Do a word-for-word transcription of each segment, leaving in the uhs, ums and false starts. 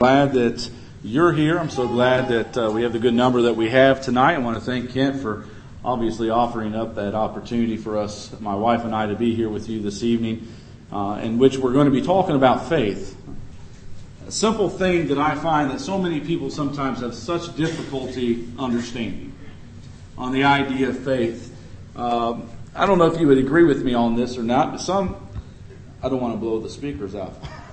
glad that you're here. I'm so glad that uh, we have the good number that we have tonight. I want to thank Kent for obviously offering up that opportunity for us, my wife and I, to be here with you this evening, uh, in which we're going to be talking about faith. A simple thing that I find that so many people sometimes have such difficulty understanding on the idea of faith. Um, I don't know if you would agree with me on this or not, but some, I don't want to blow the speakers out.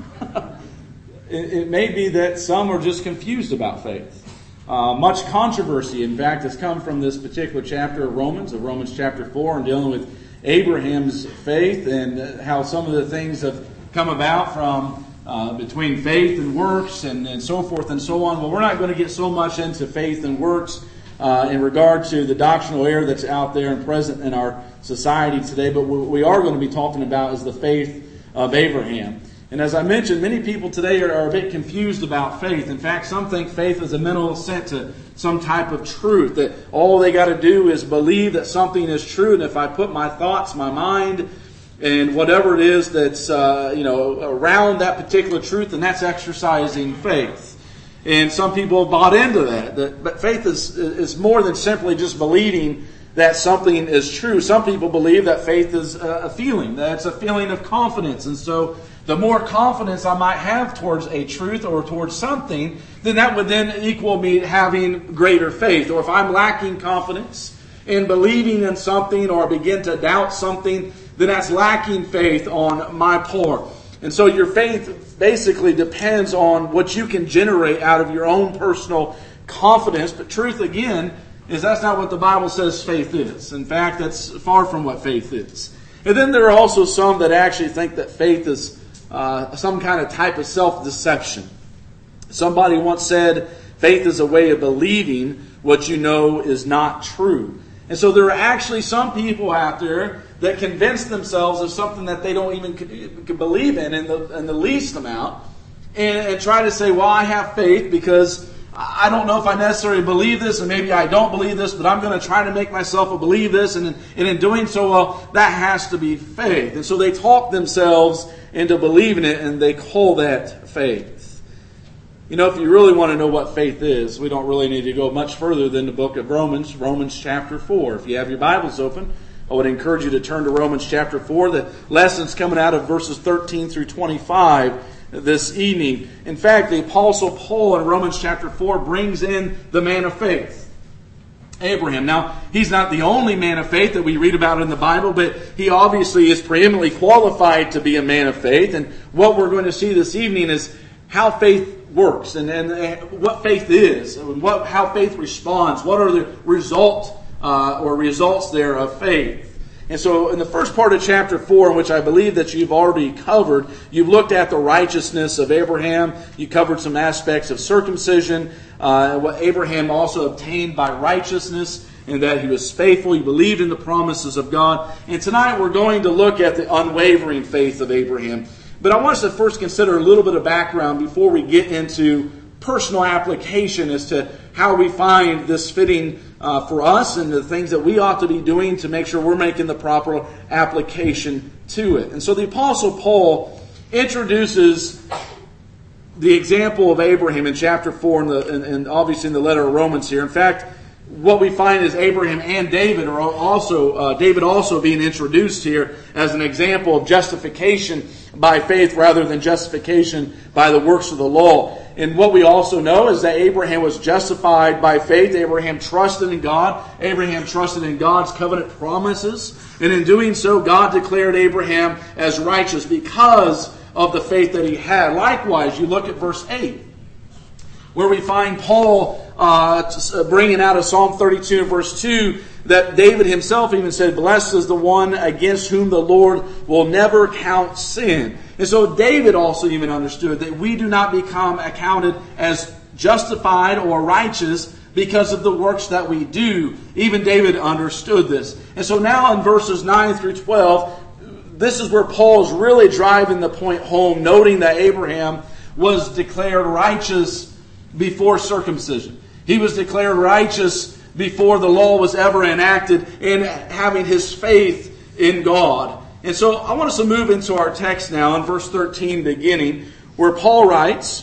it, it may be that some are just confused about faith. Uh, much controversy, in fact, has come from this particular chapter of Romans, of Romans chapter four, and dealing with Abraham's faith and how some of the things have come about from uh, between faith and works and, and so forth and so on. Well, we're not going to get so much into faith and works uh, in regard to the doctrinal error that's out there and present in our society today, but what we are going to be talking about is the faith of Abraham. And as I mentioned, many people today are, are a bit confused about faith. In fact, some think faith is a mental assent to some type of truth, that all they got to do is believe that something is true, and if I put my thoughts, my mind, and whatever it is that's uh, you know around that particular truth, then that's exercising faith. And some people have bought into that. that but faith is is more than simply just believing that something is true. Some people believe that faith is a feeling, that it's a feeling of confidence. And so the more confidence I might have towards a truth or towards something, then that would then equal me having greater faith. Or if I'm lacking confidence in believing in something or begin to doubt something, then that's lacking faith on my part. And so your faith basically depends on what you can generate out of your own personal confidence. But truth, again, is that's not what the Bible says faith is. In fact, that's far from what faith is. And then there are also some that actually think that faith is uh, some kind of type of self-deception. Somebody once said, faith is a way of believing what you know is not true. And so there are actually some people out there that convince themselves of something that they don't even could believe in in the, in the least amount, and, and try to say, well, I have faith because I don't know if I necessarily believe this, and maybe I don't believe this, but I'm going to try to make myself believe this, and in, and in doing so, well, that has to be faith. And so they talk themselves into believing it, and they call that faith. You know, if you really want to know what faith is, we don't really need to go much further than the book of Romans, Romans chapter four. If you have your Bibles open, I would encourage you to turn to Romans chapter four. The lesson's coming out of verses thirteen through twenty-five. This evening. In fact, the Apostle Paul in Romans chapter four brings in the man of faith, Abraham. Now, he's not the only man of faith that we read about in the Bible, but he obviously is preeminently qualified to be a man of faith. And what we're going to see this evening is how faith works and, and, and what faith is, and what, how faith responds, what are the results uh, or results there of faith. And so in the first part of chapter four, in which I believe that you've already covered, you've looked at the righteousness of Abraham. You covered some aspects of circumcision, uh, what Abraham also obtained by righteousness, and that he was faithful. He believed in the promises of God. And tonight we're going to look at the unwavering faith of Abraham. But I want us to first consider a little bit of background before we get into personal application as to how we find this fitting uh, for us and the things that we ought to be doing to make sure we're making the proper application to it. And so the Apostle Paul introduces the example of Abraham in chapter four and, the, and, and obviously in the letter of Romans here. In fact, what we find is Abraham and David are also, uh, David also being introduced here as an example of justification by faith rather than justification by the works of the law. And what we also know is that Abraham was justified by faith. Abraham trusted in God. Abraham trusted in God's covenant promises. And in doing so, God declared Abraham as righteous because of the faith that he had. Likewise, you look at verse eight, where we find Paul uh, bringing out of Psalm thirty-two and verse two, that David himself even said, blessed is the one against whom the Lord will never count sin. And so David also even understood that we do not become accounted as justified or righteous because of the works that we do. Even David understood this. And so now in verses nine through twelve, this is where Paul is really driving the point home, noting that Abraham was declared righteous before circumcision. He was declared righteous before the law was ever enacted, in having his faith in God. And so I want us to move into our text now in verse thirteen beginning, where Paul writes,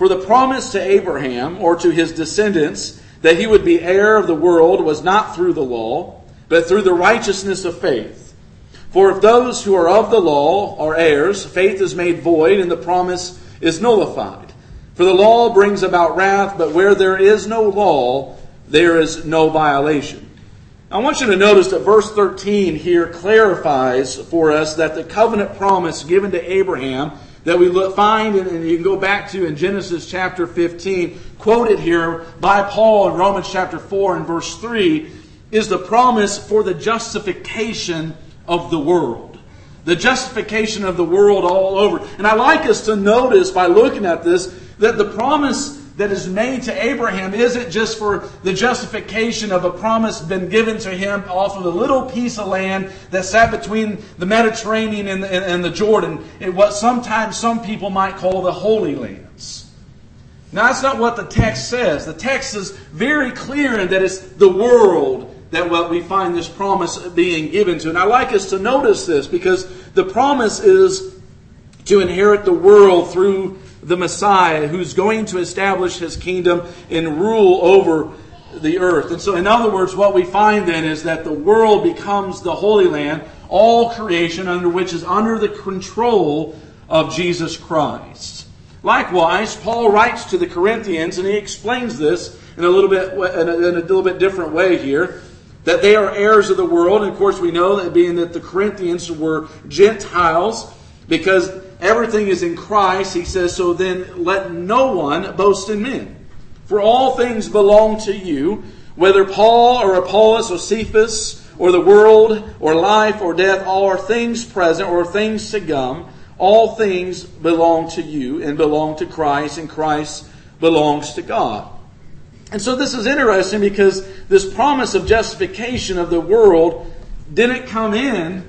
For the promise to Abraham, or to his descendants, that he would be heir of the world was not through the law, but through the righteousness of faith. For if those who are of the law are heirs, faith is made void, and the promise is nullified. For the law brings about wrath, but where there is no law, there is no violation. I want you to notice that verse thirteen here clarifies for us that the covenant promise given to Abraham that we find, and you can go back to in Genesis chapter fifteen, quoted here by Paul in Romans chapter four and verse three, is the promise for the justification of the world. The justification of the world all over. And I like us to notice by looking at this that the promise that is made to Abraham isn't just for the justification of a promise been given to him off of a little piece of land that sat between the Mediterranean and the, and the Jordan, in what sometimes some people might call the Holy Lands. Now, that's not what the text says. The text is very clear in that it's the world that what we find this promise being given to. And I like us to notice this because the promise is to inherit the world through the Messiah, who's going to establish his kingdom and rule over the earth. And so, in other words, what we find then is that the world becomes the Holy Land, all creation under which is under the control of Jesus Christ. Likewise, Paul writes to the Corinthians, and he explains this in a little bit in a, in a little bit different way here, that they are heirs of the world. And of course, we know that being that the Corinthians were Gentiles, because everything is in Christ, he says, so then let no one boast in men. For all things belong to you, whether Paul or Apollos or Cephas or the world or life or death, all are things present or things to come. All things belong to you and belong to Christ, and Christ belongs to God. And so this is interesting because this promise of justification of the world didn't come in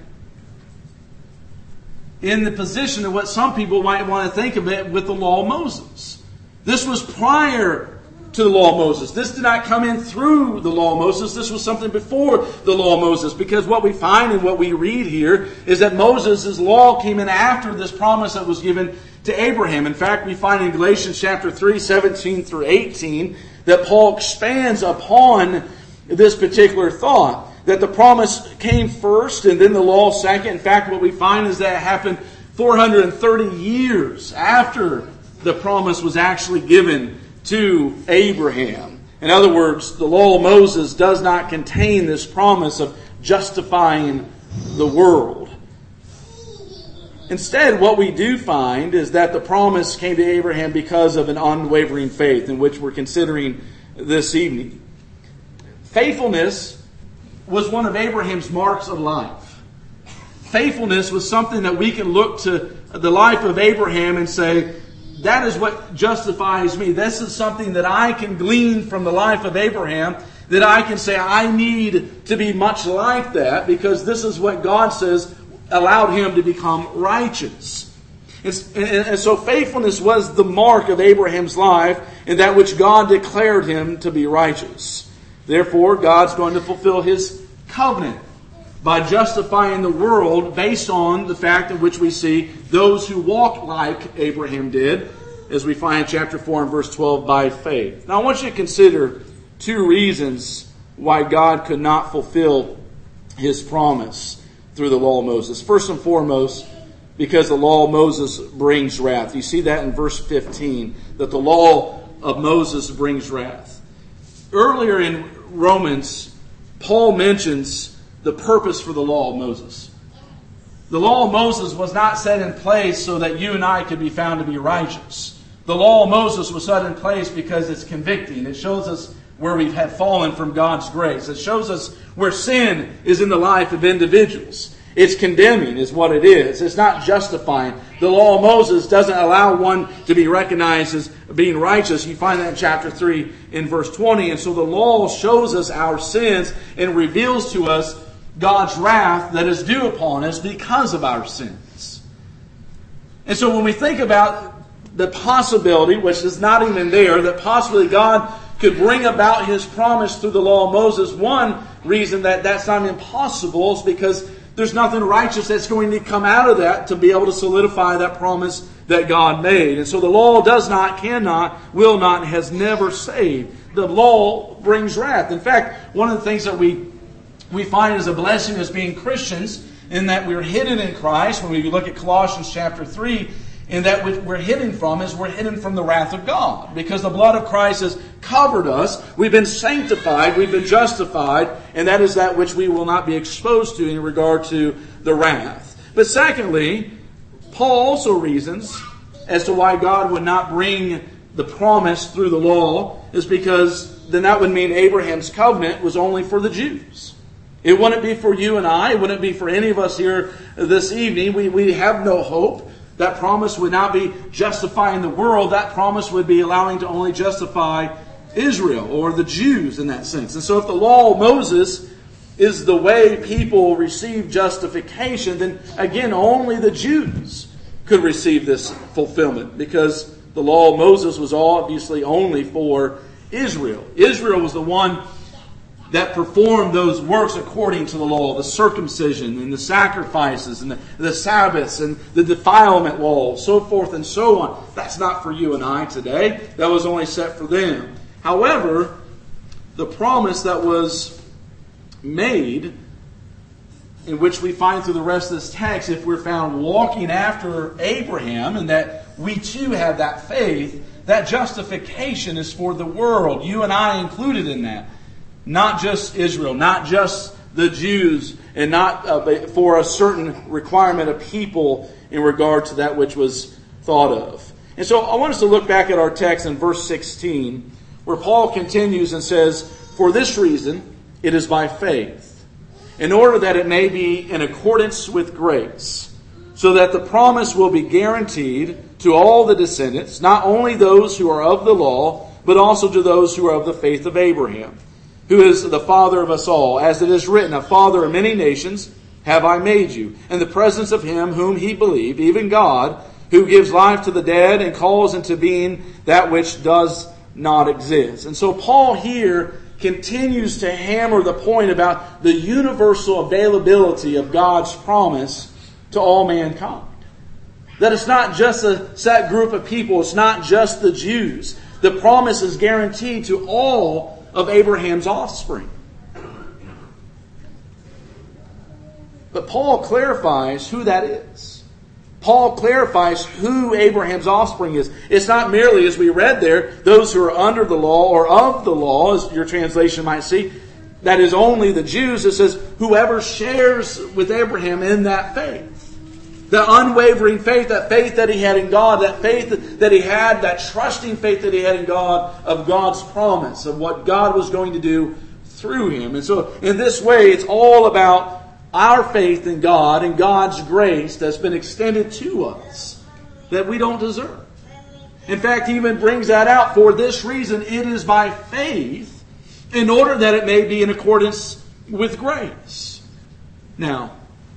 in the position of what some people might want to think of it with the law of Moses. This was prior to the law of Moses. This did not come in through the law of Moses. This was something before the law of Moses. Because what we find and what we read here is that Moses' law came in after this promise that was given to Abraham. In fact, we find in Galatians chapter three, seventeen through eighteen, that Paul expands upon this particular thought. That the promise came first and then the law second. In fact, what we find is that it happened four hundred thirty years after the promise was actually given to Abraham. In other words, the law of Moses does not contain this promise of justifying the world. Instead, what we do find is that the promise came to Abraham because of an unwavering faith, in which we're considering this evening. Faithfulness was one of Abraham's marks of life. Faithfulness was something that we can look to the life of Abraham and say, that is what justifies me. This is something that I can glean from the life of Abraham, that I can say I need to be much like that, because this is what God says allowed him to become righteous. And, and, and so faithfulness was the mark of Abraham's life, and that which God declared him to be righteous. Therefore, God's going to fulfill his covenant by justifying the world based on the fact in which we see those who walk like Abraham did, as we find in chapter four and verse twelve, by faith. Now I want you to consider two reasons why God could not fulfill his promise through the law of Moses. First and foremost, because the law of Moses brings wrath. You see that in verse fifteen, that the law of Moses brings wrath. Earlier in Romans, Paul mentions the purpose for the law of Moses. The law of Moses was not set in place so that you and I could be found to be righteous. The law of Moses was set in place because it's convicting. It shows us where we have fallen from God's grace. It shows us where sin is in the life of individuals. It's condemning is what it is. It's not justifying. The law of Moses doesn't allow one to be recognized as being righteous. You find that in chapter three in verse twenty. And so the law shows us our sins and reveals to us God's wrath that is due upon us because of our sins. And so when we think about the possibility, which is not even there, that possibly God could bring about his promise through the law of Moses, one reason that that's not impossible is because there's nothing righteous that's going to come out of that to be able to solidify that promise that God made. And so the law does not, cannot, will not, and has never saved. The law brings wrath. In fact, one of the things that we we find as a blessing as being Christians, in that we're hidden in Christ, when we look at Colossians chapter three, in that we're hidden from is we're hidden from the wrath of God. Because the blood of Christ has covered us. We've been sanctified. We've been justified. And that is that which we will not be exposed to in regard to the wrath. But secondly, Paul also reasons as to why God would not bring the promise through the law is because then that would mean Abraham's covenant was only for the Jews. It wouldn't be for you and I. It wouldn't be for any of us here this evening. We, we have no hope. That promise would not be justifying the world. That promise would be allowing to only justify Israel or the Jews in that sense. And so if the law of Moses is the way people receive justification, then again, only the Jews could receive this fulfillment, because the law of Moses was obviously only for Israel. Israel was the one that performed those works according to the law, the circumcision and the sacrifices and the, the Sabbaths and the defilement laws, so forth and so on. That's not for you and I today. That was only set for them. However, the promise that was made, in which we find through the rest of this text, if we're found walking after Abraham and that we too have that faith, that justification is for the world, you and I included in that. Not just Israel, not just the Jews, and not uh, for a certain requirement of people in regard to that which was thought of. And so I want us to look back at our text in verse sixteen, where Paul continues and says, "For this reason it is by faith, in order that it may be in accordance with grace, so that the promise will be guaranteed to all the descendants, not only those who are of the law, but also to those who are of the faith of Abraham, who is the father of us all. As it is written, a father of many nations have I made you, in the presence of him whom he believed, even God, who gives life to the dead and calls into being that which does not exist." And so Paul here continues to hammer the point about the universal availability of God's promise to all mankind. That it's not just a set group of people. It's not just the Jews. The promise is guaranteed to all of Abraham's offspring. But Paul clarifies who that is. Paul clarifies who Abraham's offspring is. It's not merely, as we read there, those who are under the law or of the law, as your translation might see. That is only the Jews. It says whoever shares with Abraham in that faith. The unwavering faith, that faith that he had in God, that faith that he had, that trusting faith that he had in God, of God's promise, of what God was going to do through him. And so in this way, it's all about our faith in God and God's grace that's been extended to us that we don't deserve. In fact, he even brings that out. For this reason, it is by faith, in order that it may be in accordance with grace. Now,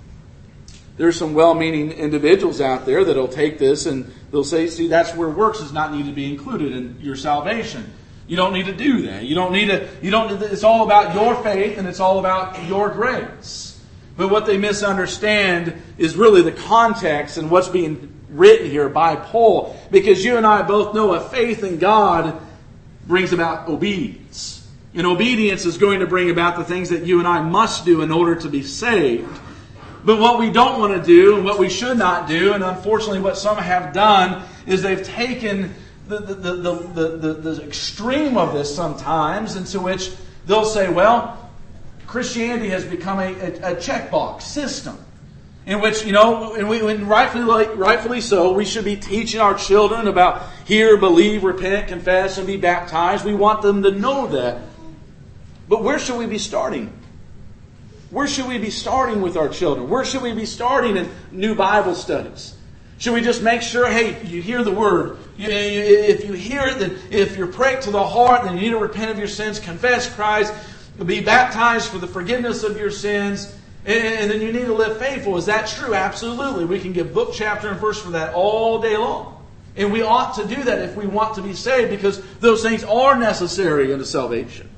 there's some well-meaning individuals out there that'll take this and they'll say, see, that's where works does not need to be included in your salvation. You don't need to do that. You don't need to, you don't, it's all about your faith and it's all about your grace. But what they misunderstand is really the context and what's being written here by Paul. Because you and I both know a faith in God brings about obedience. And obedience is going to bring about the things that you and I must do in order to be saved. But what we don't want to do and what we should not do, and unfortunately what some have done, is they've taken the, the, the, the, the, the extreme of this sometimes, into which they'll say, well, Christianity has become a, a, a checkbox system. In which, you know, and, we, and rightfully, rightfully so, we should be teaching our children about hear, believe, repent, confess, and be baptized. We want them to know that. But where should we be starting? Where should we be starting with our children? Where should we be starting in new Bible studies? Should we just make sure, hey, you hear the word. You, you, if you hear it, then if you're pricked to the heart, then you need to repent of your sins, confess Christ, be baptized for the forgiveness of your sins, and, and then you need to live faithful. Is that true? Absolutely. We can give book, chapter, and verse for that all day long. And we ought to do that if we want to be saved, because those things are necessary unto salvation.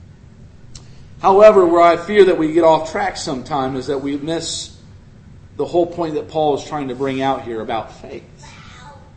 However, where I fear that we get off track sometime is that we miss the whole point that Paul is trying to bring out here about faith.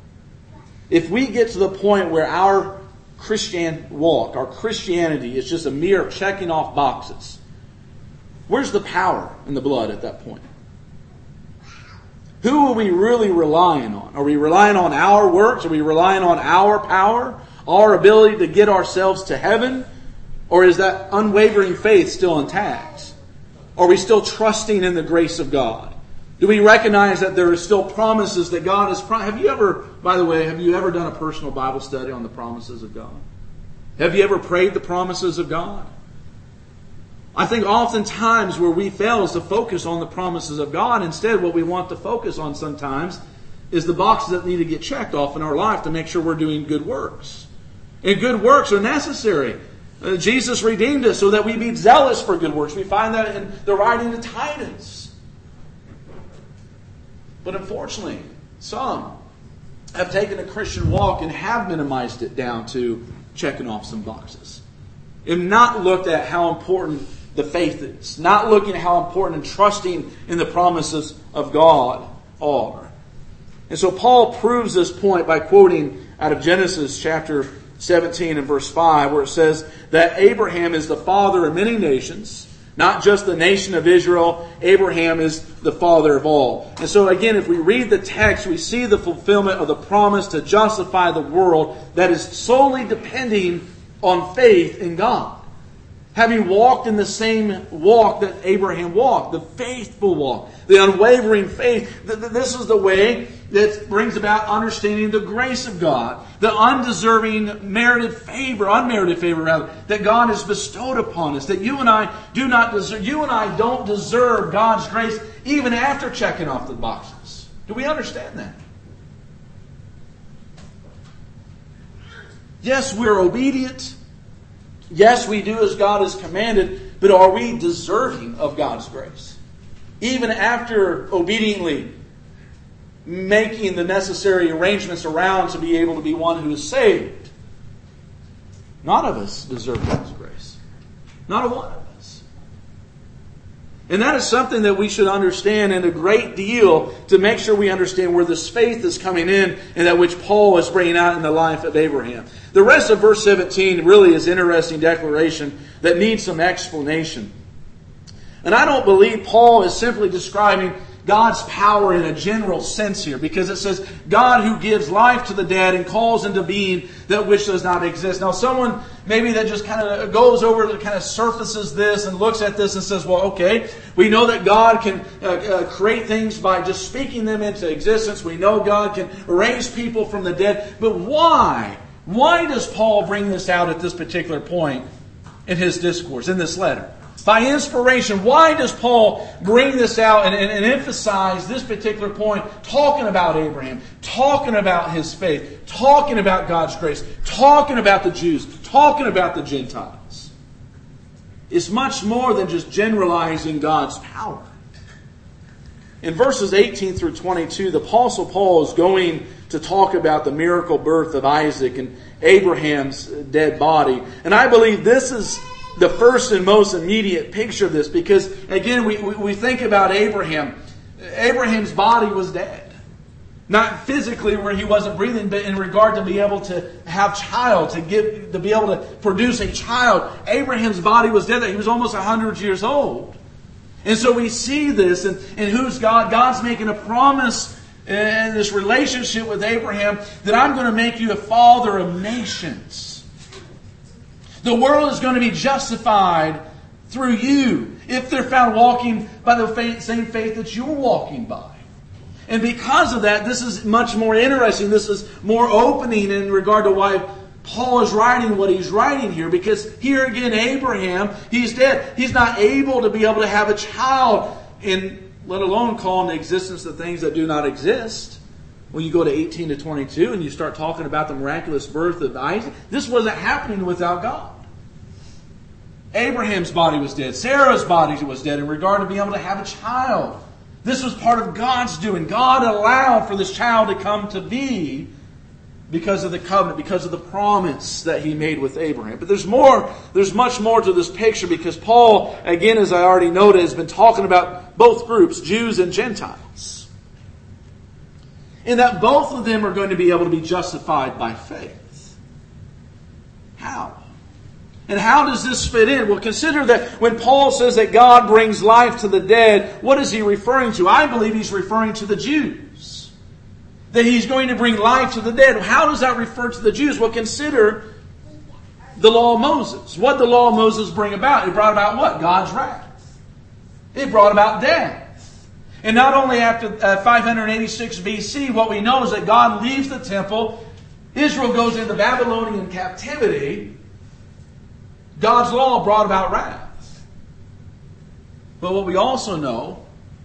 if we get to the point where our Christian walk, our Christianity is just a mere checking off boxes, where's the power in the blood at that point? Who are we really relying on? Are we relying on our works? Are we relying on our power? Our ability to get ourselves to heaven? Or is that unwavering faith still intact? Are we still trusting in the grace of God? Do we recognize that there are still promises that God has promised? Have you ever, by the way, have you ever done a personal Bible study on the promises of God? Have you ever prayed the promises of God? I think oftentimes where we fail is to focus on the promises of God. Instead, what we want to focus on sometimes is the boxes that need to get checked off in our life to make sure we're doing good works. And good works are necessary. Uh, Jesus redeemed us so that we be zealous for good works. We find that in the writing of Titus. But unfortunately, some have taken a Christian walk and have minimized it down to checking off some boxes. And not looked at how important the faith is. Not looking at how important and trusting in the promises of God are. And so Paul proves this point by quoting out of Genesis chapter seventeen and verse five, where it says that Abraham is the father of many nations. Not just the nation of Israel. Abraham is the father of all. And so again, if we read the text, we see the fulfillment of the promise to justify the world that is solely depending on faith in God. Having walked in the same walk that Abraham walked, the faithful walk, the unwavering faith. This is the way that brings about understanding the grace of God, the undeserving merited favor, unmerited favor rather, that God has bestowed upon us, that you and I do not deserve. You and I don't deserve God's grace even after checking off the boxes. Do we understand that? Yes, we're obedient. Yes, we do as God has commanded, but are we deserving of God's grace? Even after obediently making the necessary arrangements around to be able to be one who is saved. None of us deserve God's grace. Not a one of us. And that is something that we should understand in a great deal to make sure we understand where this faith is coming in and that which Paul is bringing out in the life of Abraham. The rest of verse seventeen really is an interesting declaration that needs some explanation. And I don't believe Paul is simply describing God's power in a general sense here, because it says God who gives life to the dead and calls into being that which does not exist. Now someone maybe that just kind of goes over, kind of surfaces this and looks at this and says, well, okay, we know that God can uh, uh, create things by just speaking them into existence. We know God can raise people from the dead. But why? Why does Paul bring this out at this particular point in his discourse, in this letter? By inspiration, why does Paul bring this out and, and, and emphasize this particular point, talking about Abraham, talking about his faith, talking about God's grace, talking about the Jews, talking about the Gentiles? It's much more than just generalizing God's power. In verses eighteen through twenty-two, the Apostle Paul is going to talk about the miracle birth of Isaac and Abraham's dead body. And I believe this is the first and most immediate picture of this, because again, we, we, we think about Abraham. Abraham's body was dead. Not physically where he wasn't breathing, but in regard to be able to have child, to give, to be able to produce a child. Abraham's body was dead. He was almost one hundred years old. And so we see this, and, and who's God? God's making a promise in this relationship with Abraham that I'm going to make you a father of nations. The world is going to be justified through you if they're found walking by the faith, same faith that you're walking by. And because of that, this is much more interesting. This is more opening in regard to why Paul is writing what he's writing here. Because here again, Abraham, he's dead. He's not able to be able to have a child, and let alone call into existence the things that do not exist. When you go to eighteen to twenty-two and you start talking about the miraculous birth of Isaac, this wasn't happening without God. Abraham's body was dead. Sarah's body was dead in regard to being able to have a child. This was part of God's doing. God allowed for this child to come to be because of the covenant, because of the promise that He made with Abraham. But there's more, there's much more to this picture, because Paul, again, as I already noted, has been talking about both groups, Jews and Gentiles. in that both of them are going to be able to be justified by faith. How? And how does this fit in? Well, consider that when Paul says that God brings life to the dead, what is he referring to? I believe he's referring to the Jews. That he's going to bring life to the dead. How does that refer to the Jews? Well, consider the law of Moses. What did the law of Moses bring about? It brought about what? God's wrath. It brought about death. And not only after uh, five eighty-six B C, what we know is that God leaves the temple. Israel goes into Babylonian captivity. God's law brought about wrath. But what we also know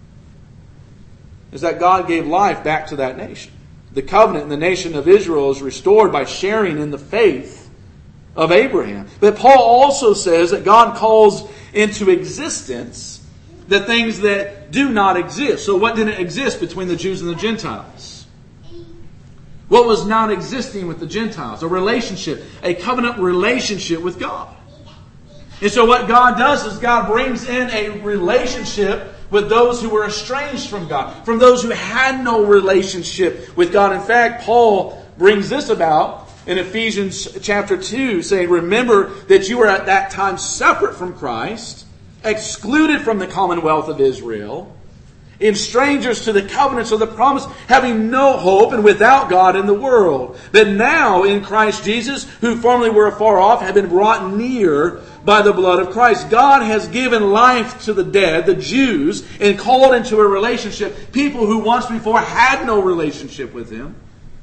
is that God gave life back to that nation. The covenant in the nation of Israel is restored by sharing in the faith of Abraham. But Paul also says that God calls into existence the things that do not exist. So what didn't exist between the Jews and the Gentiles? What was not existing with the Gentiles? A relationship, a covenant relationship with God. And so what God does is God brings in a relationship with those who were estranged from God, from those who had no relationship with God. In fact, Paul brings this about in Ephesians chapter two, saying, remember that you were at that time separate from Christ, excluded from the commonwealth of Israel, in strangers to the covenants of the promise, having no hope and without God in the world. But now in Christ Jesus, who formerly were afar off, have been brought near by the blood of Christ. God has given life to the dead, the Jews, and called into a relationship people who once before had no relationship with Him,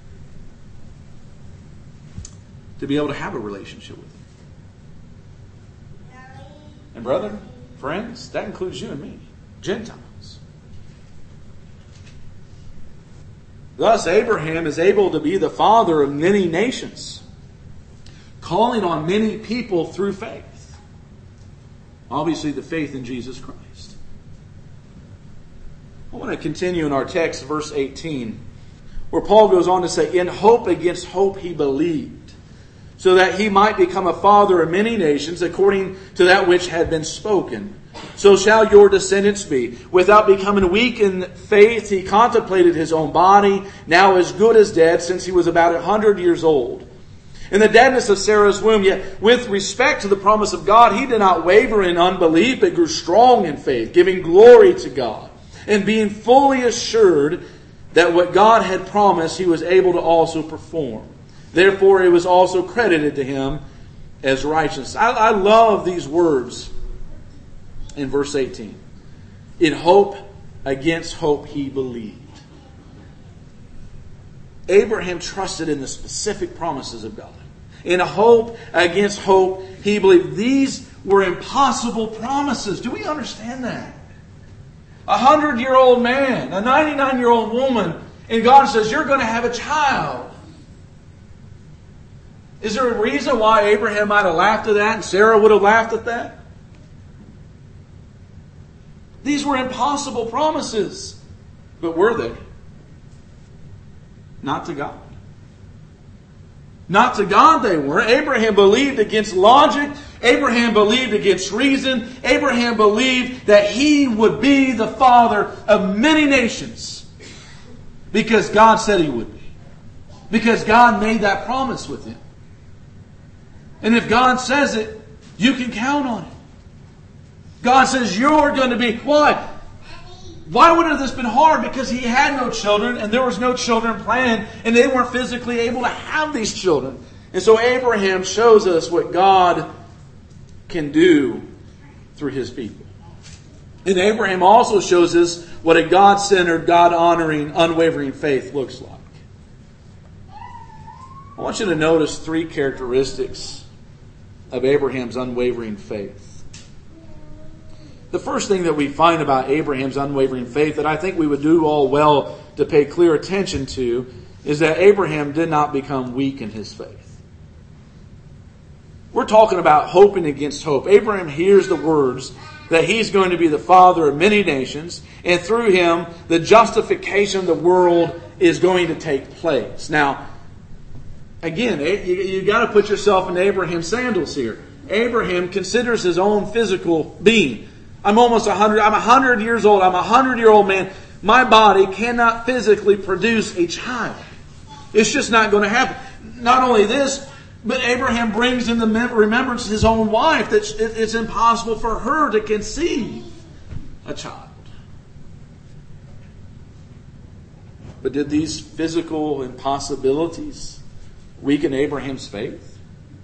to be able to have a relationship with Him. And brethren, friends, that includes you and me, Gentiles. Thus, Abraham is able to be the father of many nations, calling on many people through faith. Obviously, the faith in Jesus Christ. I want to continue in our text, verse eighteen, where Paul goes on to say, in hope against hope he believed, so that he might become a father of many nations, according to that which had been spoken. So shall your descendants be. Without becoming weak in faith, he contemplated his own body, now as good as dead, since he was about a hundred years old. In the deadness of Sarah's womb, yet with respect to the promise of God, he did not waver in unbelief, but grew strong in faith, giving glory to God, and being fully assured that what God had promised, he was able to also perform. Therefore, it was also credited to him as righteousness. I, I love these words in verse eighteen. In hope against hope he believed. Abraham trusted in the specific promises of God. In hope against hope he believed. These were impossible promises. Do we understand that? A hundred-year-old man, a ninety-nine-year-old woman, and God says, you're going to have a child. Is there a reason why Abraham might have laughed at that and Sarah would have laughed at that? These were impossible promises. But were they? Not to God. Not to God they were. Abraham believed against logic. Abraham believed against reason. Abraham believed that he would be the father of many nations. Because God said he would be. Because God made that promise with him. And if God says it, you can count on it. God says you're going to be... Why? Why would have this been hard? Because he had no children and there was no children planned and they weren't physically able to have these children. And so Abraham shows us what God can do through his people. And Abraham also shows us what a God-centered, God-honoring, unwavering faith looks like. I want you to notice three characteristics of Abraham's unwavering faith. The first thing that we find about Abraham's unwavering faith that I think we would do all well to pay clear attention to is that Abraham did not become weak in his faith. We're talking about hoping against hope. Abraham hears the words that he's going to be the father of many nations, and through him the justification of the world is going to take place. Now, again, you, you got to put yourself in Abraham's sandals here. Abraham considers his own physical being. I'm almost a hundred. I'm a hundred years old. I'm a hundred-year-old man. my body cannot physically produce a child. It's just not going to happen. Not only this, but Abraham brings in the remembrance his own wife, that it's impossible for her to conceive a child. But did these physical impossibilities weaken Abraham's faith?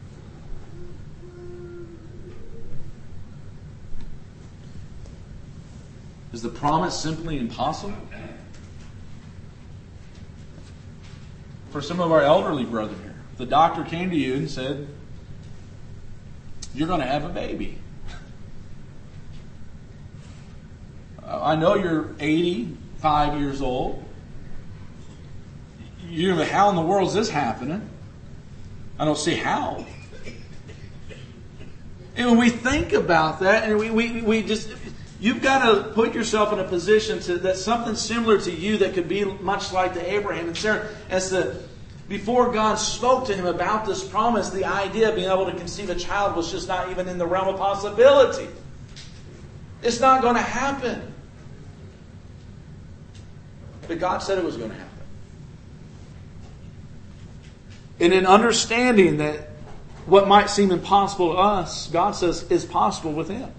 Is the promise simply impossible? For some of our elderly brethren here, the doctor came to you and said, you're going to have a baby. I know you're eighty-five years old. You know, how in the world is this happening? I don't see how. And when we think about that, and we, we, we just, you've got to put yourself in a position to that something similar to you that could be much like to Abraham and Sarah, as the before God spoke to him about this promise, the idea of being able to conceive a child was just not even in the realm of possibility. It's not going to happen. But God said it was going to happen. And in understanding that what might seem impossible to us, God says is possible with Him.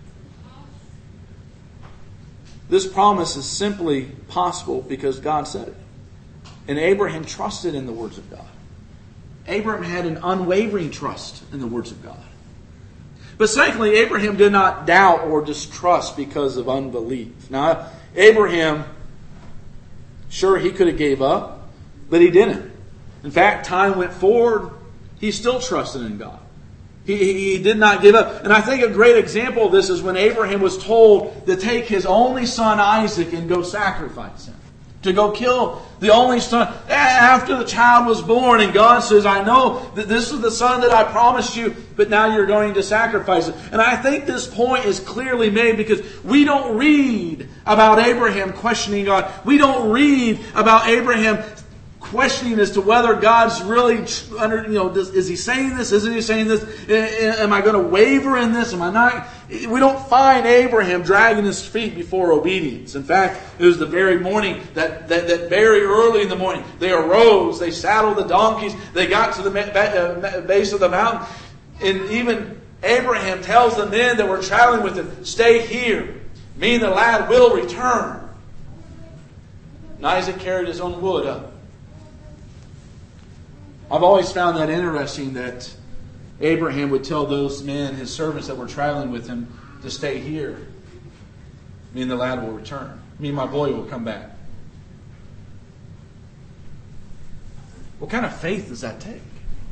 This promise is simply possible because God said it. And Abraham trusted in the words of God. Abraham had an unwavering trust in the words of God. But secondly, Abraham did not doubt or distrust because of unbelief. Now, Abraham, sure, he could have gave up, but he didn't. In fact, time went forward, he still trusted in God. He, he, he did not give up. And I think a great example of this is when Abraham was told to take his only son Isaac and go sacrifice him. To go kill the only son after the child was born. And God says, I know that this is the son that I promised you, but now you're going to sacrifice it. And I think this point is clearly made because we don't read about Abraham questioning God. We don't read about Abraham questioning as to whether God's really under, you know, does, is He saying this? Isn't He saying this? Am I going to waver in this? Am I not? We don't find Abraham dragging his feet before obedience. In fact, it was the very morning that, that, that very early in the morning, they arose, they saddled the donkeys, they got to the base of the mountain, and even Abraham tells the men that were traveling with him, stay here. Me and the lad will return. And Isaac carried his own wood up. I've always found that interesting that Abraham would tell those men, his servants that were traveling with him, to stay here. Me and the lad will return. Me and my boy will come back. What kind of faith does that take?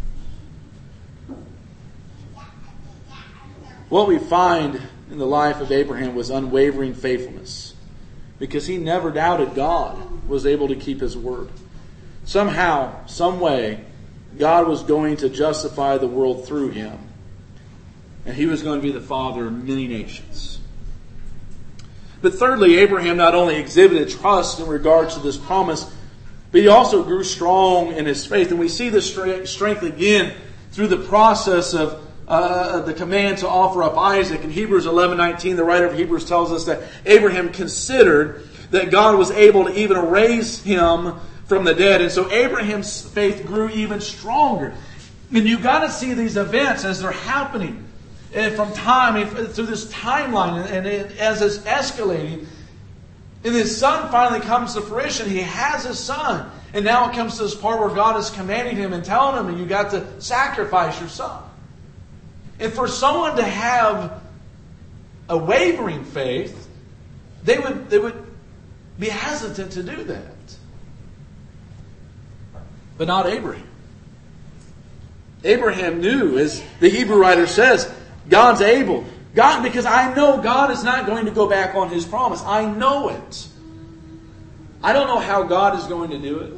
What we find in the life of Abraham was unwavering faithfulness, because he never doubted God was able to keep His word. Somehow, some way, God was going to justify the world through him. And he was going to be the father of many nations. But thirdly, Abraham not only exhibited trust in regards to this promise, but he also grew strong in his faith. And we see this strength again through the process of uh, the command to offer up Isaac. In Hebrews eleven nineteen, the writer of Hebrews tells us that Abraham considered that God was able to even raise him from the dead. And so Abraham's faith grew even stronger. And you've got to see these events as they're happening. And from time, through this timeline, and as it's escalating. And his son finally comes to fruition. He has his son. And now it comes to this part where God is commanding him and telling him, you got to sacrifice your son. And for someone to have a wavering faith, they would, they would be hesitant to do that. But not Abraham. Abraham knew, as the Hebrew writer says, God's able. God, because I know God is not going to go back on His promise. I know it. I don't know how God is going to do it.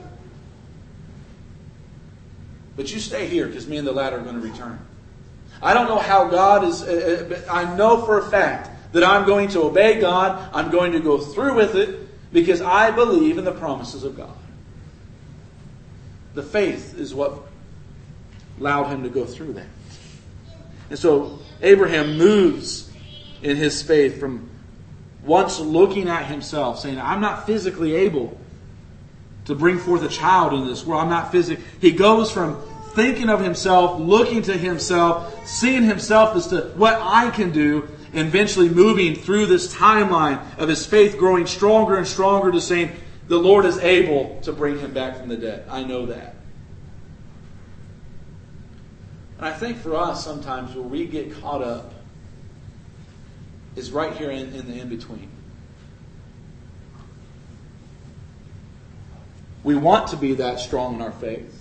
But you stay here because me and the lad are going to return. I don't know how God is, uh, but I know for a fact that I'm going to obey God. I'm going to go through with it because I believe in the promises of God. The faith is what allowed him to go through that. And so Abraham moves in his faith from once looking at himself, saying, I'm not physically able to bring forth a child in this world. I'm not physically. He goes from thinking of himself, looking to himself, seeing himself as to what I can do, and eventually moving through this timeline of his faith growing stronger and stronger to saying, the Lord is able to bring him back from the dead. I know that. And I think for us, sometimes where we get caught up is right here in, in the in-between. We want to be that strong in our faith.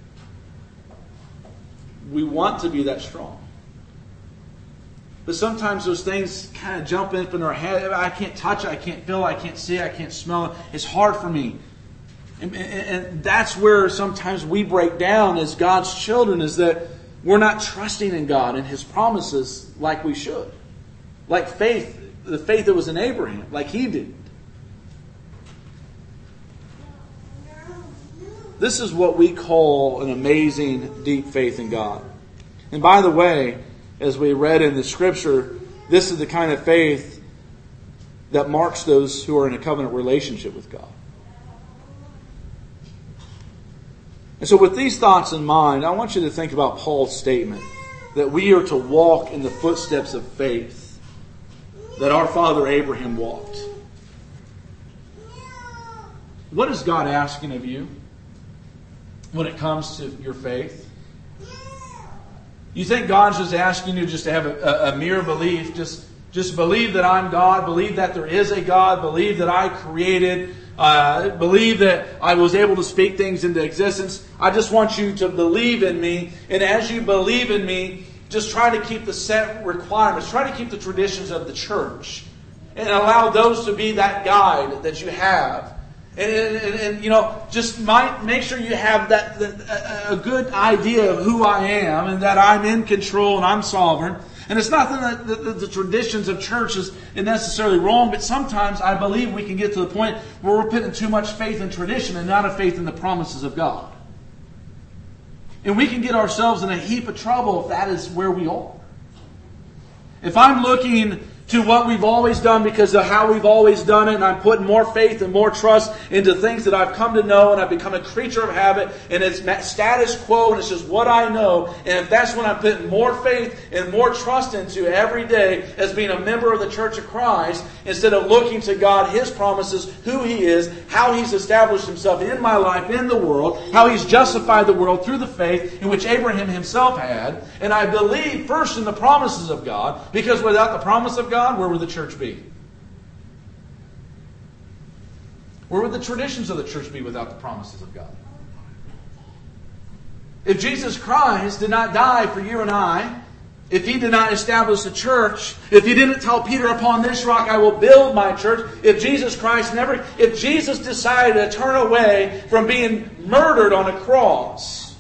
We want to be that strong. But sometimes those things kind of jump up in our head. I can't touch it. I can't feel it. I can't see it. I can't smell it. It's hard for me. And, and, and that's where sometimes we break down as God's children, is that we're not trusting in God and His promises like we should. Like faith, the faith that was in Abraham, like he did. This is what we call an amazing, deep faith in God. And by the way, as we read in the Scripture, this is the kind of faith that marks those who are in a covenant relationship with God. And so with these thoughts in mind, I want you to think about Paul's statement that we are to walk in the footsteps of faith that our father Abraham walked. What is God asking of you when it comes to your faith? You think God's just asking you just to have a, a, a mere belief, just, just believe that I'm God, believe that there is a God, believe that I created, uh, believe that I was able to speak things into existence. I just want you to believe in me, and as you believe in me, just try to keep the set requirements, try to keep the traditions of the church, and allow those to be that guide that you have. And, and, and you know, just might make sure you have that, that a, a good idea of who I am, and that I'm in control and I'm sovereign. And it's not that the, the, the traditions of church is necessarily wrong, but sometimes I believe we can get to the point where we're putting too much faith in tradition and not a faith in the promises of God. And we can get ourselves in a heap of trouble if that is where we are. If I'm looking to what we've always done because of how we've always done it, and I'm putting more faith and more trust into things that I've come to know, and I've become a creature of habit, and it's status quo, and it's just what I know, and if that's when I'm putting more faith and more trust into every day as being a member of the Church of Christ, instead of looking to God, His promises, who He is, how He's established Himself in my life, in the world, how He's justified the world through the faith in which Abraham himself had, and I believe first in the promises of God, because without the promise of God, where would the church be? Where would the traditions of the church be without the promises of God? If Jesus Christ did not die for you and I, if He did not establish a church, if He didn't tell Peter, upon this rock I will build my church, if Jesus Christ never, if Jesus decided to turn away from being murdered on a cross,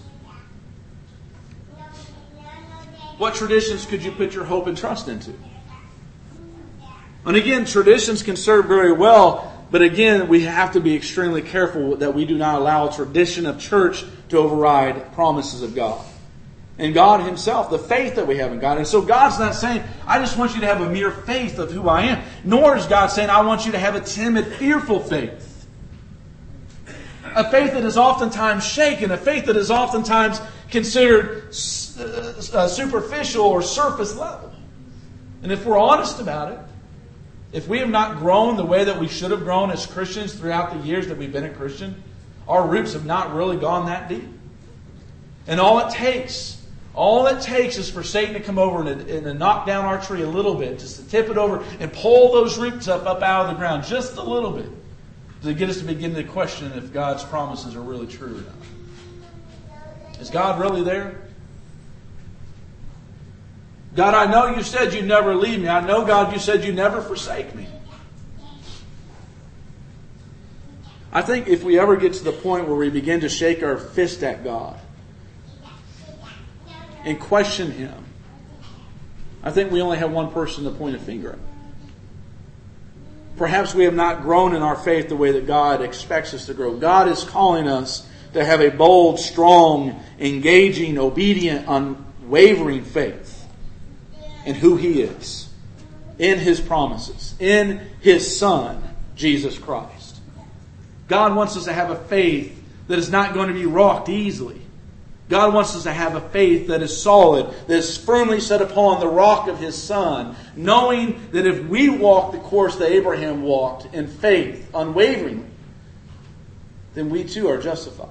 what traditions could you put your hope and trust into? And again, traditions can serve very well, but again, we have to be extremely careful that we do not allow tradition of church to override promises of God. And God Himself, the faith that we have in God. And so God's not saying, I just want you to have a mere faith of who I am. Nor is God saying, I want you to have a timid, fearful faith. A faith that is oftentimes shaken, a faith that is oftentimes considered uh, superficial or surface level. And if we're honest about it, if we have not grown the way that we should have grown as Christians throughout the years that we've been a Christian, our roots have not really gone that deep. And all it takes, all it takes is for Satan to come over and, and to knock down our tree a little bit, just to tip it over and pull those roots up, up out of the ground just a little bit, to get us to begin to question if God's promises are really true or not. Is God really there? God, I know you said you'd never leave me. I know, God, you said you'd never forsake me. I think if we ever get to the point where we begin to shake our fist at God and question Him, I think we only have one person to point a finger at. Perhaps we have not grown in our faith the way that God expects us to grow. God is calling us to have a bold, strong, engaging, obedient, unwavering faith in who He is. in His promises, in His Son, Jesus Christ. God wants us to have a faith that is not going to be rocked easily. God wants us to have a faith that is solid, that is firmly set upon the rock of His Son, knowing that if we walk the course that Abraham walked in faith, unwaveringly, then we too are justified.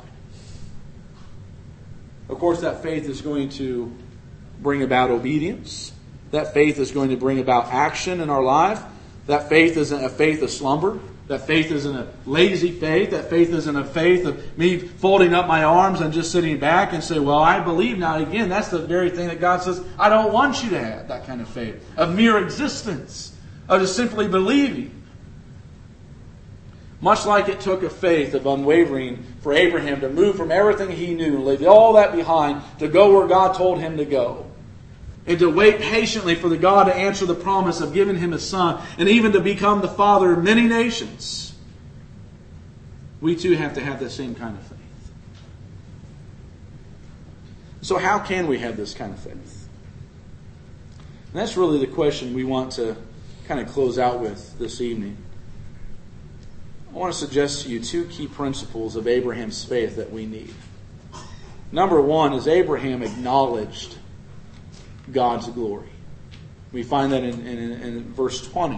Of course, that faith is going to bring about obedience. That faith is going to bring about action in our life. That faith isn't a faith of slumber. That faith isn't a lazy faith. That faith isn't a faith of me folding up my arms and just sitting back and say, well, I believe now. Again, that's the very thing that God says, I don't want you to have that kind of faith. Of mere existence. Of just simply believing. Much like it took a faith of unwavering for Abraham to move from everything he knew and leave all that behind to go where God told him to go. And to wait patiently for the God to answer the promise of giving him a son and even to become the father of many nations. We too have to have that same kind of faith. So how can we have this kind of faith? And that's really the question we want to kind of close out with this evening. I want to suggest to you two key principles of Abraham's faith that we need. Number one is Abraham acknowledged God's glory. We find that in, in, in verse twenty.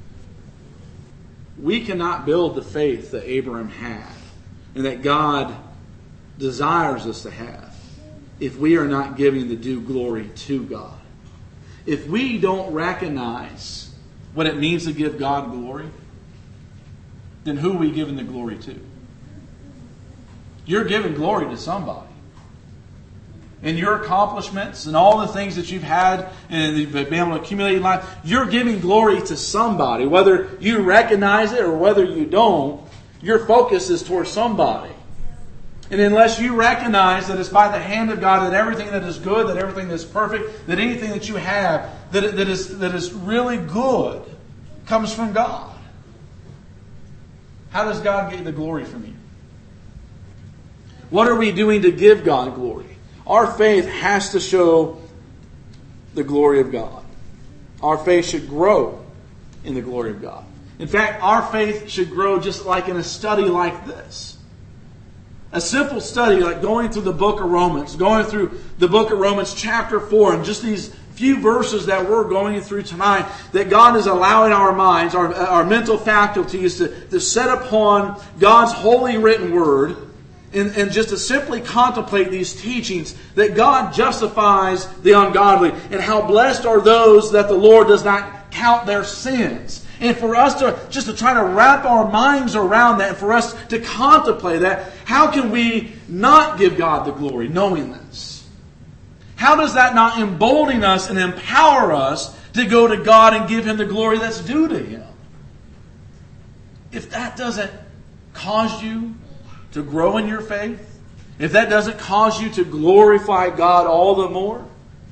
We cannot build the faith that Abraham had and that God desires us to have if we are not giving the due glory to God. If we don't recognize what it means to give God glory, then who are we giving the glory to? You're giving glory to somebody. And your accomplishments and all the things that you've had and you've been able to accumulate in life, you're giving glory to somebody. Whether you recognize it or whether you don't, your focus is towards somebody. And unless you recognize that it's by the hand of God that everything that is good, that everything that is perfect, that anything that you have that, that, is, that is really good comes from God. How does God get the glory from you? What are we doing to give God glory? Our faith has to show the glory of God. Our faith should grow in the glory of God. In fact, our faith should grow just like in a study like this. A simple study like going through the book of Romans, going through the book of Romans chapter four, and just these few verses that we're going through tonight, that God is allowing our minds, our, our mental faculties to, to set upon God's holy written word and, and just to simply contemplate these teachings that God justifies the ungodly and how blessed are those that the Lord does not count their sins. And for us to just to try to wrap our minds around that and for us to contemplate that, how can we not give God the glory knowing this? How does that not embolden us and empower us to go to God and give Him the glory that's due to Him? If that doesn't cause you to grow in your faith, if that doesn't cause you to glorify God all the more,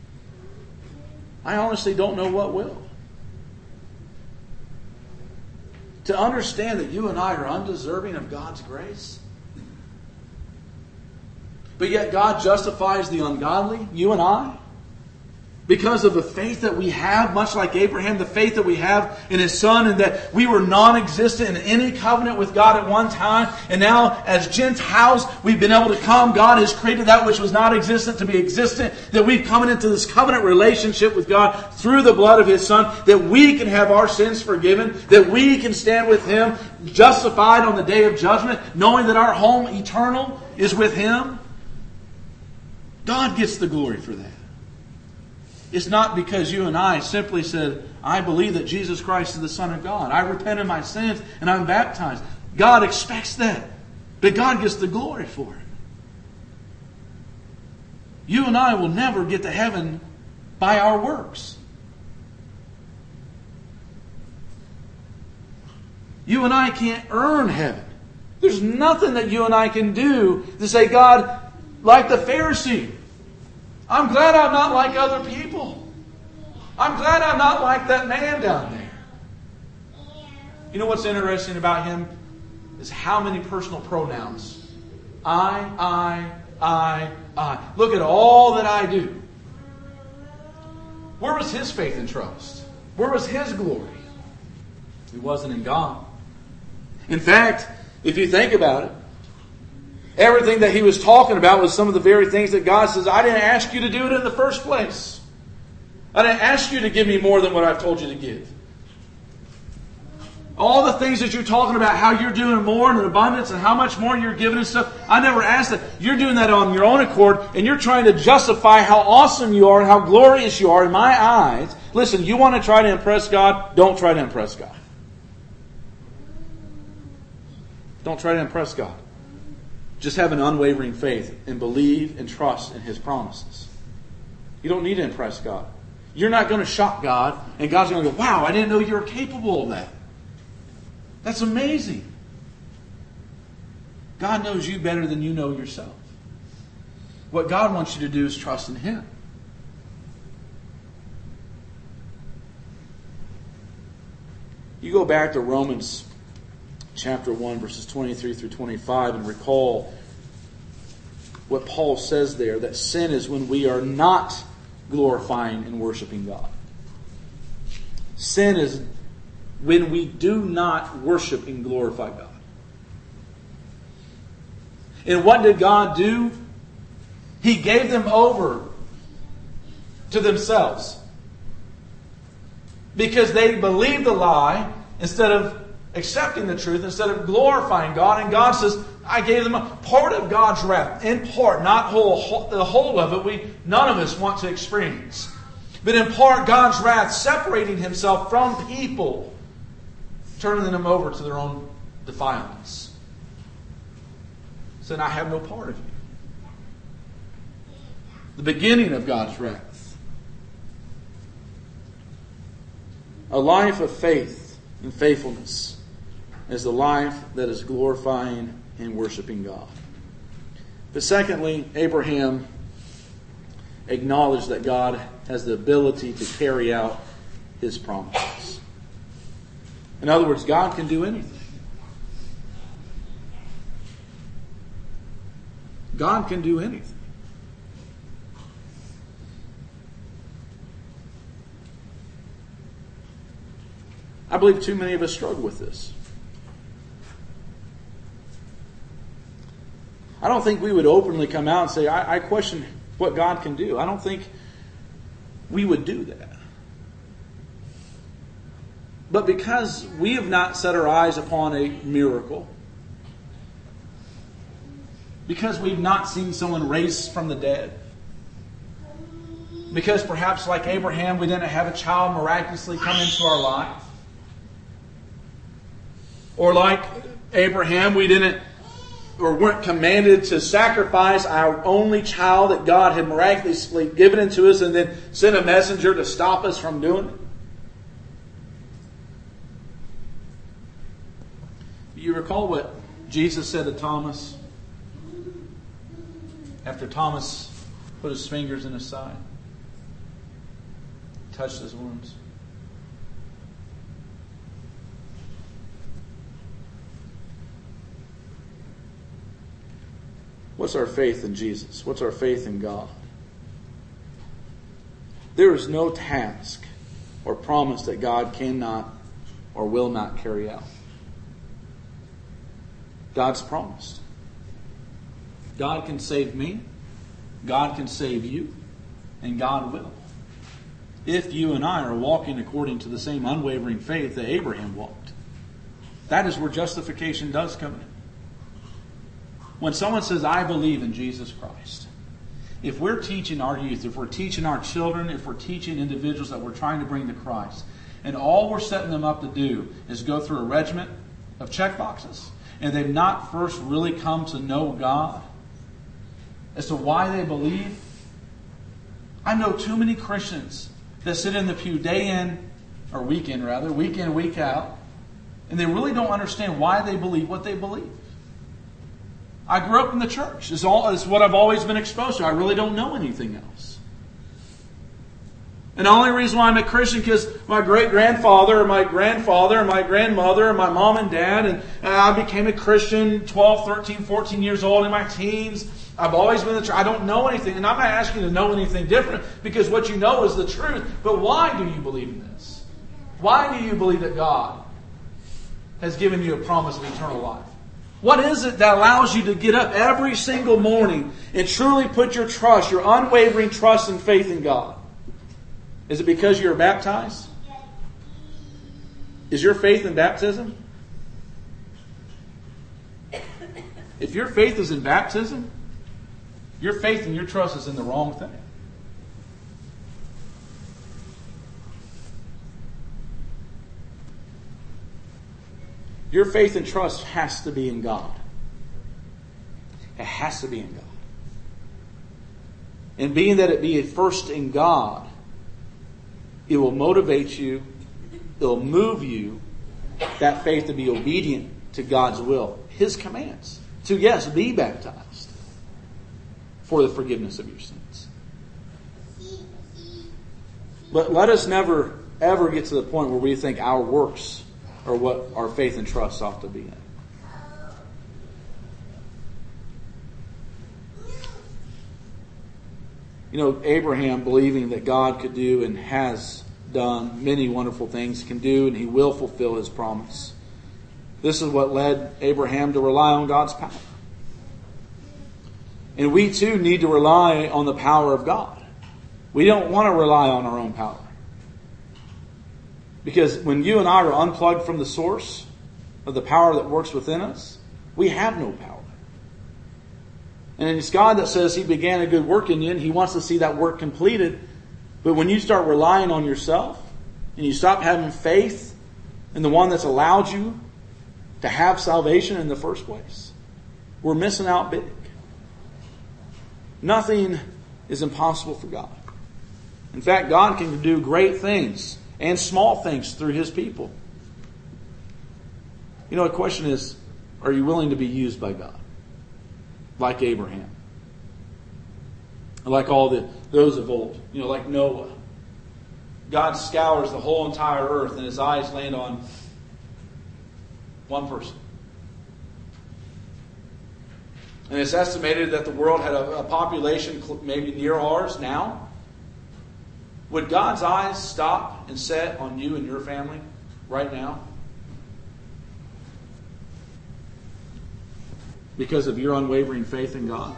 I honestly don't know what will. To understand that you and I are undeserving of God's grace, but yet God justifies the ungodly, you and I, because of the faith that we have, much like Abraham, the faith that we have in his son, and that we were non-existent in any covenant with God at one time. And now, as Gentiles, we've been able to come. God has created that which was not existent to be existent. That we've come into this covenant relationship with God through the blood of His Son. That we can have our sins forgiven. That we can stand with Him, justified on the day of judgment, knowing that our home eternal is with Him. God gets the glory for that. It's not because you and I simply said, I believe that Jesus Christ is the Son of God. I repent of my sins and I'm baptized. God expects that. But God gets the glory for it. You and I will never get to heaven by our works. You and I can't earn heaven. There's nothing that you and I can do to say, God, like the Pharisee, I'm glad I'm not like other people. I'm glad I'm not like that man down there. You know what's interesting about him? Is how many personal pronouns. I, I, I, I. Look at all that I do. Where was his faith and trust? Where was his glory? It wasn't in God. In fact, if you think about it, everything that he was talking about was some of the very things that God says, I didn't ask you to do it in the first place. I didn't ask you to give me more than what I've told you to give. All the things that you're talking about, how you're doing more in abundance and how much more you're giving and stuff, I never asked that. You're doing that on your own accord, and you're trying to justify how awesome you are and how glorious you are in my eyes. Listen, you want to try to impress God? Don't try to impress God. Don't try to impress God. Just have an unwavering faith and believe and trust in His promises. You don't need to impress God. You're not going to shock God, and God's going to go, wow, I didn't know you were capable of that. That's amazing. God knows you better than you know yourself. What God wants you to do is trust in Him. You go back to Romans chapter one, verses twenty-three through twenty-five, and recall what Paul says there, that sin is when we are not glorifying and worshiping God. Sin is when we do not worship and glorify God. And what did God do? He gave them over to themselves. Because they believed the lie instead of accepting the truth, instead of glorifying God. And God says, I gave them a part of God's wrath. In part, not whole, the whole of it, we none of us want to experience. But in part, God's wrath separating Himself from people, turning them over to their own defilements. Saying, I have no part of you. The beginning of God's wrath. A life of faith and faithfulness is the life that is glorifying and worshiping God. But secondly, Abraham acknowledged that God has the ability to carry out His promises. In other words, God can do anything. God can do anything. I believe too many of us struggle with this. I don't think we would openly come out and say, I, I question what God can do. I don't think we would do that. But because we have not set our eyes upon a miracle, because we've not seen someone raised from the dead, because perhaps like Abraham, we didn't have a child miraculously come into our life, or like Abraham, we didn't or weren't commanded to sacrifice our only child that God had miraculously given into us and then sent a messenger to stop us from doing it. You recall what Jesus said to Thomas after Thomas put his fingers in his side, touched his wounds? What's our faith in Jesus? What's our faith in God? There is no task or promise that God cannot or will not carry out. God's promised. God can save me. God can save you. And God will. If you and I are walking according to the same unwavering faith that Abraham walked. That is where justification does come in. When someone says, I believe in Jesus Christ, if we're teaching our youth, if we're teaching our children, if we're teaching individuals that we're trying to bring to Christ, and all we're setting them up to do is go through a regiment of check boxes, and they've not first really come to know God as to why they believe. I know too many Christians that sit in the pew day in, or week in rather, week in, week out, and they really don't understand why they believe what they believe. I grew up in the church. It's all it's what I've always been exposed to. I really don't know anything else. And the only reason why I'm a Christian is because my great-grandfather or my grandfather or my grandmother or my mom and dad, and I became a Christian twelve, thirteen, fourteen years old in my teens. I've always been in the church. I don't know anything. And I'm not asking you to know anything different because what you know is the truth. But why do you believe in this? Why do you believe that God has given you a promise of eternal life? What is it that allows you to get up every single morning and truly put your trust, your unwavering trust and faith in God? Is it because you're baptized? Is your faith in baptism? If your faith is in baptism, your faith and your trust is in the wrong thing. Your faith and trust has to be in God. It has to be in God. And being that it be first in God, it will motivate you, it will move you, that faith to be obedient to God's will, His commands. To, yes, be baptized for the forgiveness of your sins. But let us never, ever get to the point where we think our works are what our faith and trust ought to be in. You know, Abraham, believing that God could do and has done many wonderful things, can do, and he will fulfill his promise. This is what led Abraham to rely on God's power. And we too need to rely on the power of God. We don't want to rely on our own power. Because when you and I are unplugged from the source of the power that works within us, we have no power. And it's God that says He began a good work in you and He wants to see that work completed. But when you start relying on yourself and you stop having faith in the one that's allowed you to have salvation in the first place, we're missing out big. Nothing is impossible for God. In fact, God can do great things and small things through His people. You know, the question is, are you willing to be used by God? Like Abraham. Like all the those of old. You know, like Noah. God scours the whole entire earth and His eyes land on one person. And it's estimated that the world had a, a population maybe near ours now. Would God's eyes stop and set on you and your family right now? Because of your unwavering faith in God?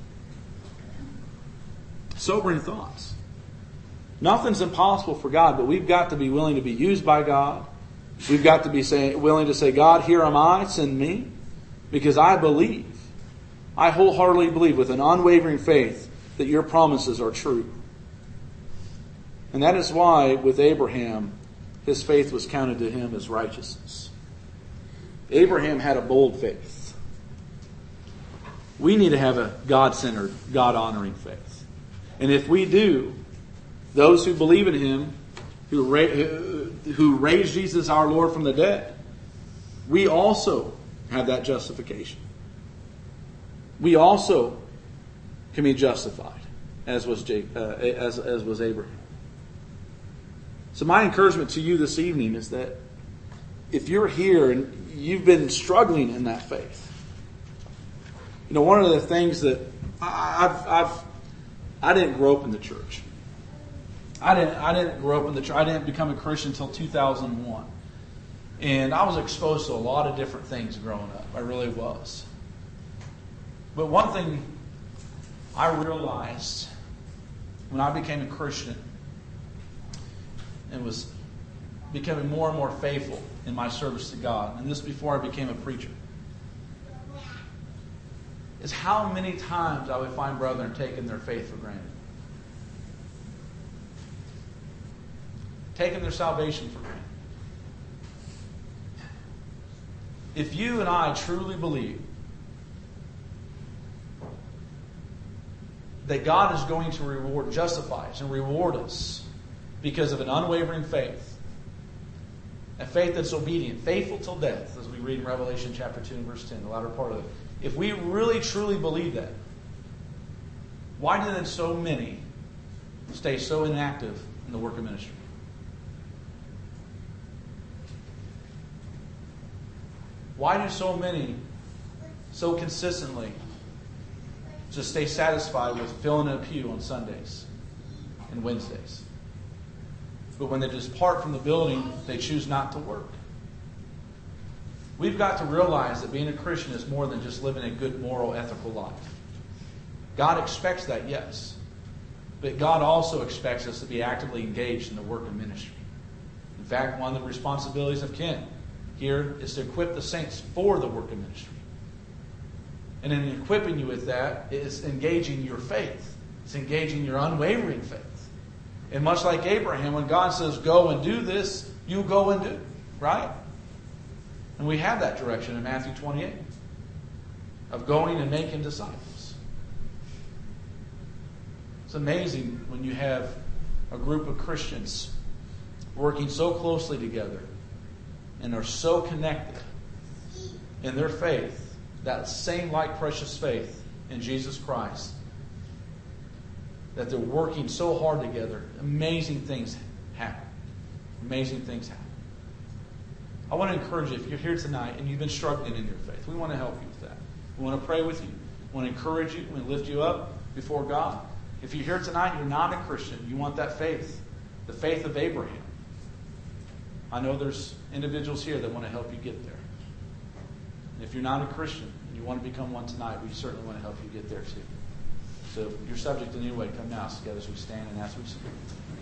Sobering thoughts. Nothing's impossible for God, but we've got to be willing to be used by God. We've got to be say, willing to say, God, here am I, send me. Because I believe, I wholeheartedly believe with an unwavering faith that your promises are true. And that is why with Abraham, his faith was counted to him as righteousness. Abraham had a bold faith. We need to have a God-centered, God-honoring faith. And if we do, those who believe in Him, who, ra- who raised Jesus our Lord from the dead, we also have that justification. We also can be justified, as was Jake, uh, as, as was Abraham. So my encouragement to you this evening is that if you're here and you've been struggling in that faith, you know, one of the things that I've, I've, I didn't grow up in the church. I didn't, I didn't grow up in the church. I didn't become a Christian until two thousand one. And I was exposed to a lot of different things growing up. I really was. But one thing I realized when I became a Christian and was becoming more and more faithful in my service to God, and this before I became a preacher, is how many times I would find brethren taking their faith for granted. Taking their salvation for granted. If you and I truly believe that God is going to reward, justify us and reward us because of an unwavering faith, a faith that's obedient, faithful till death, as we read in Revelation chapter two and verse ten, the latter part of it. If we really truly believe that, why did so many stay so inactive in the work of ministry? Why do so many so consistently just stay satisfied with filling a pew on Sundays and Wednesdays? But when they depart from the building, they choose not to work. We've got to realize that being a Christian is more than just living a good, moral, ethical life. God expects that, yes. But God also expects us to be actively engaged in the work of ministry. In fact, one of the responsibilities of Ken here is to equip the saints for the work of ministry. And in equipping you with that, it's engaging your faith. It's engaging your unwavering faith. And much like Abraham, when God says, go and do this, you go and do. Right? And we have that direction in Matthew twenty-eight. Of going and making disciples. It's amazing when you have a group of Christians working so closely together and are so connected in their faith, that same like precious faith in Jesus Christ, that they're working so hard together. Amazing things happen. Amazing things happen. I want to encourage you, if you're here tonight and you've been struggling in your faith, we want to help you with that. We want to pray with you. We want to encourage you. We want to lift you up before God. If you're here tonight and you're not a Christian, you want that faith, the faith of Abraham. I know there's individuals here that want to help you get there. And if you're not a Christian and you want to become one tonight, we certainly want to help you get there too. So if you're subject in any way, come now together as we stand and as we speak.